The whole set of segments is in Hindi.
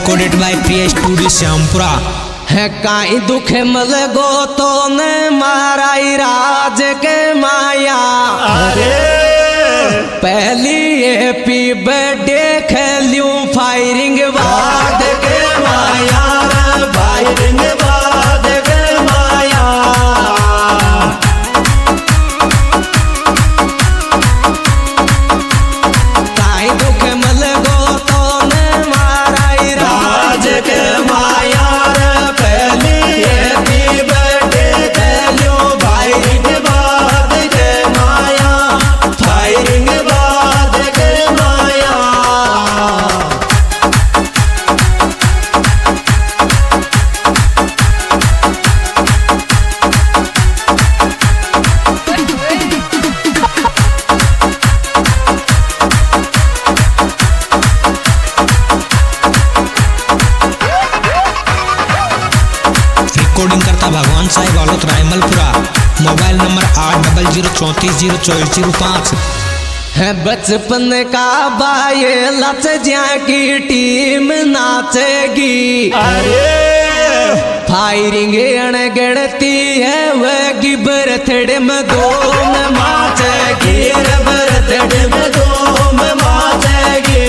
Recorded by Priya studio Shyampura. है काई दुख मल गो तो ने माराई राज के माया। अरे पहली हैप्पी बर्थडे खेलूं फायरिंग बाद के माया। फायरिंग बाद के माया। काई दुख मल गो तो ने माराई राज के माया। पहली हैप्पी बर्थडे खेलूं फायरिंग बाद के माया। फायरिंग बाद के माया। रिकॉर्डिंग करता भगवान साहिब आलोत रायमलपुरा। Mobile number 8034044005। है बचपन का बाये लच ज्या की टीम नाचेगी। अरे फायरिंग अणगणती है वही बर्थडे में दो में नाचेगी। बर्थडे में धूम मचेगी।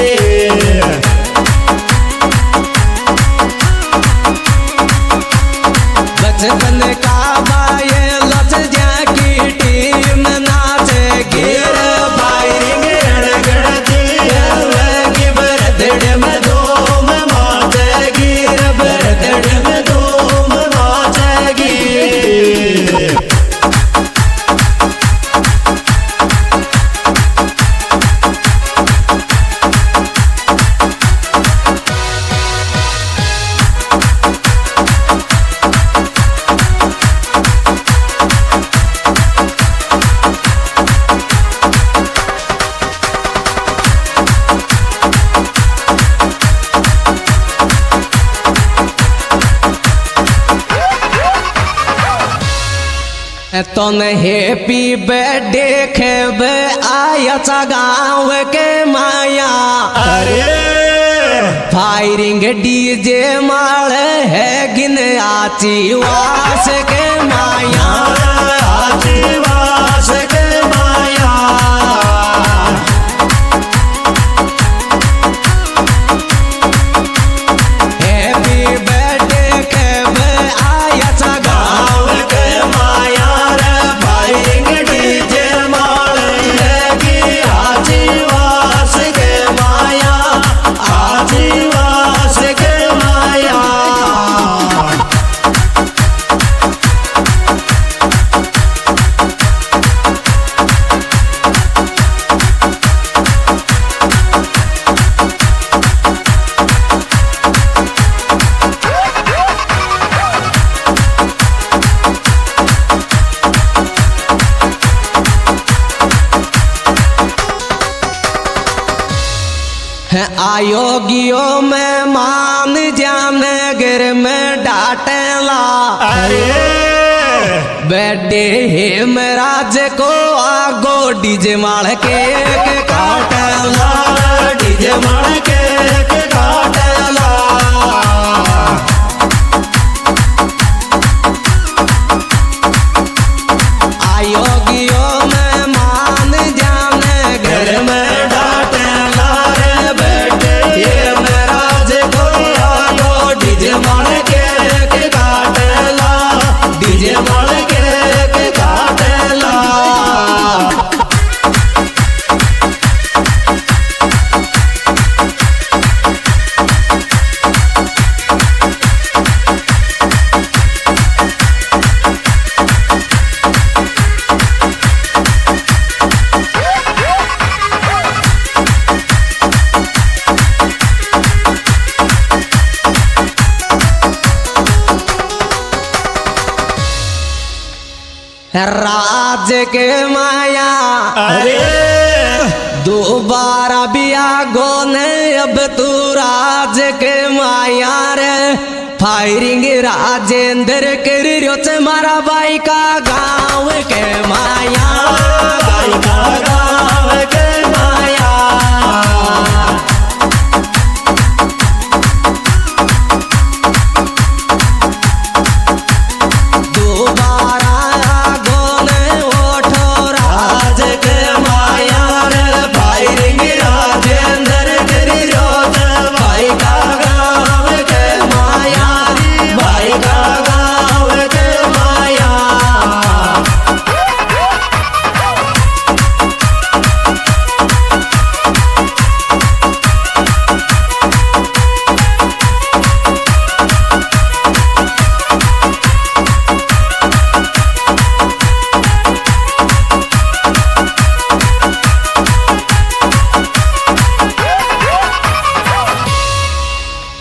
बचपन का बाये लच ज्या की टीम नाचेगी। फायरिंग अड़गड़ती है वही बर्थडे में धूम मचेगी। बर्थडे में धूम मचेगी। तो न हैप्पी बर्थडे खेब आया चा गाँव के माया। अरे फायरिंग डीजे माल है गिन आची वास के माया। आजीवास के माया। हैप्पी बर्थडे खेब आया चा गाँव के माया रे फायरिंग डीजे माल लगी। आजीवास के माया। आजीवास के माया। है आयोगियों में मान जान गिर में डाटेला। अरे बर्थडे है महाराज को आगो डीजे माल के काटेला। डीजे माल के काटेला। आयोगियों में मान जान घर गिर में डाटेला रे बेटे ये महाराज को आयो। डीजे माल के काटेला। डीजे माल के काटेला। राज के माया। अरे दोबारा बिया गोने अब तू राज के माया रे। फायरिंग राजेंद्र कर रियो चे मारा बाई का गाँव के माया। भाई का गाँव के माया।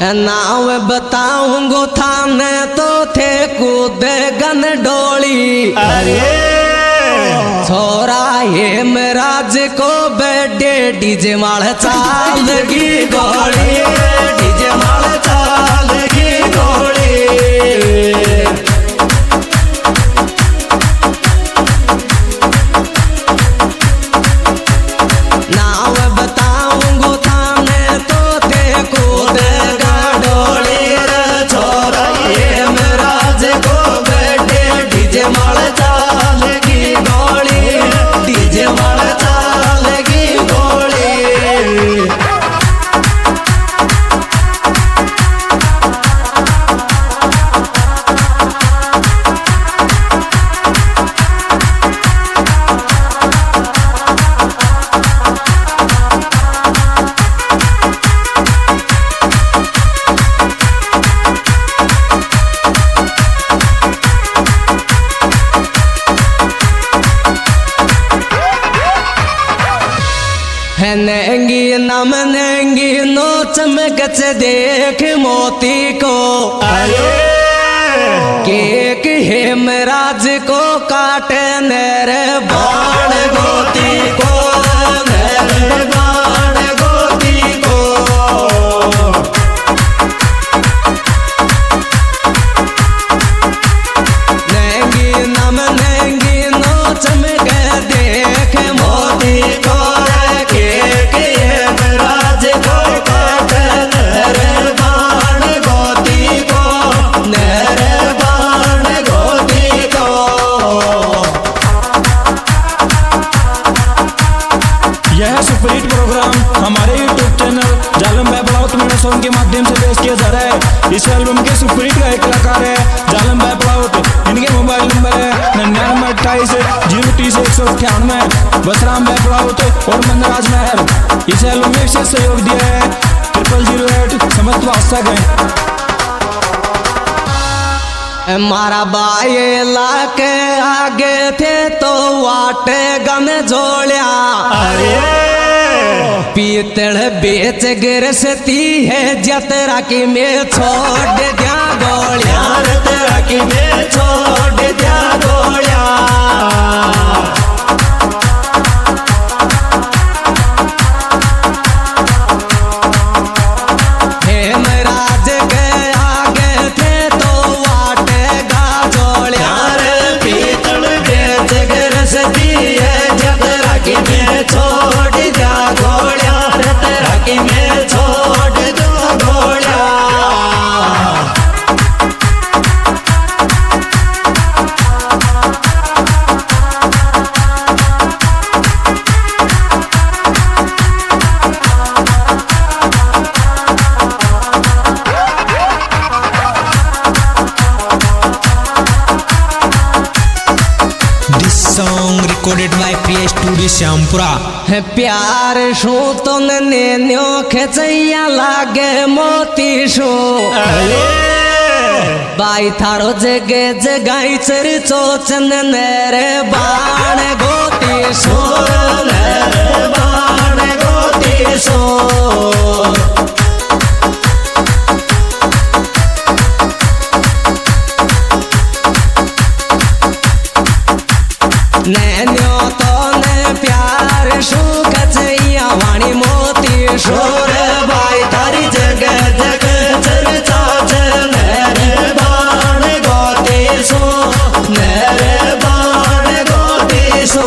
नाव बताऊंगो थाने तो थे कूद गन डोली। अरे छोरा ये मेराज को बेडे डीजे माल चाल की गोली, डीजे माल चाल की गोली। नाव बताऊंगो थाने तो थे कूद गन डोली। छोरा ये मेराज को बेटे डीजे माल चाल की गोली, डीजे माल चाल की गोली। है नेंगी नम नेंगी नो चमकच देख मोती को। अरे केक हे मेराज को काटे नेरे बाण गोती को, मेरे बाण गोती को। नेंगी नम नेंगी नो चमक देख मोती को। केक ये मेराज को काटे मेरे बाण गोती को, मेरे बाण गोती को। यह सुपरहिट प्रोग्राम हमारे YouTube channel Jalam Bhai Badaut media song के माध्यम से पेश किया जा रहा है। इस एल्बम के सुपरहिट का एक कलाकार है जालम भाई बड़ाउत। इनके मोबाइल नंबर है 9928 बसराम भाई बड़ाउत और मनराज महर। इस एल्बम में विशेष सहयोग दिया है 0008 समस्त वास्ता गए। मारा बाये लाके आगे थे तो वाटे गन जोड़िया। अरे पीतल बेच गिरसती है जतरा की में छोड़ दिया गोलियां। यार तेरा की मैं छोड़ दिया गोलियां। हेमराज के आगे थे तो वाटेगा जोड़िया। यार पीतल बेच गिरसती है जतरा की मैं छोड़ दिया गोलियां। तेरा की मैं छोड़ दो गोलियां। This song recorded by PA Studio Syampura. है प्यार शू तो नैन्यो खेचैया लागे मोती शू। बाई थारो जगे जगाई चर चोचन नेरे बाण गोती शू। मेरे बाण गोती सो। नैन्यो तो ने प्यार शू कचैया वाणी मोती शू। शोर बाई तारी जगह जगह चर्चा चल। मेरे बाण गोती सो, मेरे बाण गोती सो।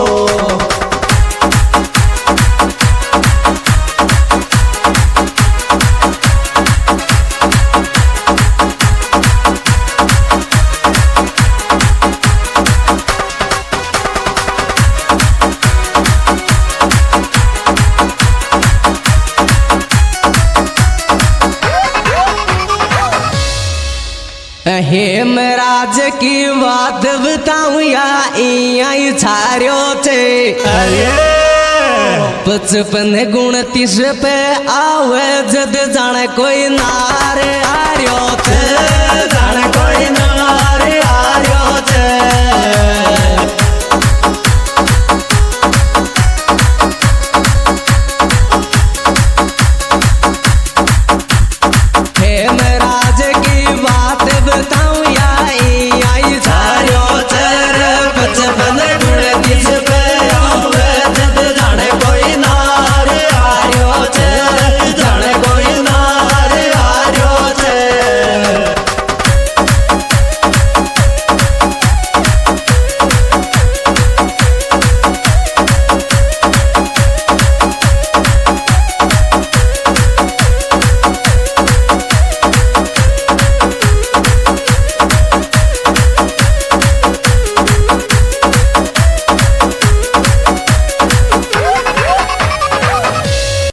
हेमराज की बात बताऊं या इयाई छार्यो छे। अरे 55 29 पे आवे जद जाने कोई नारे आ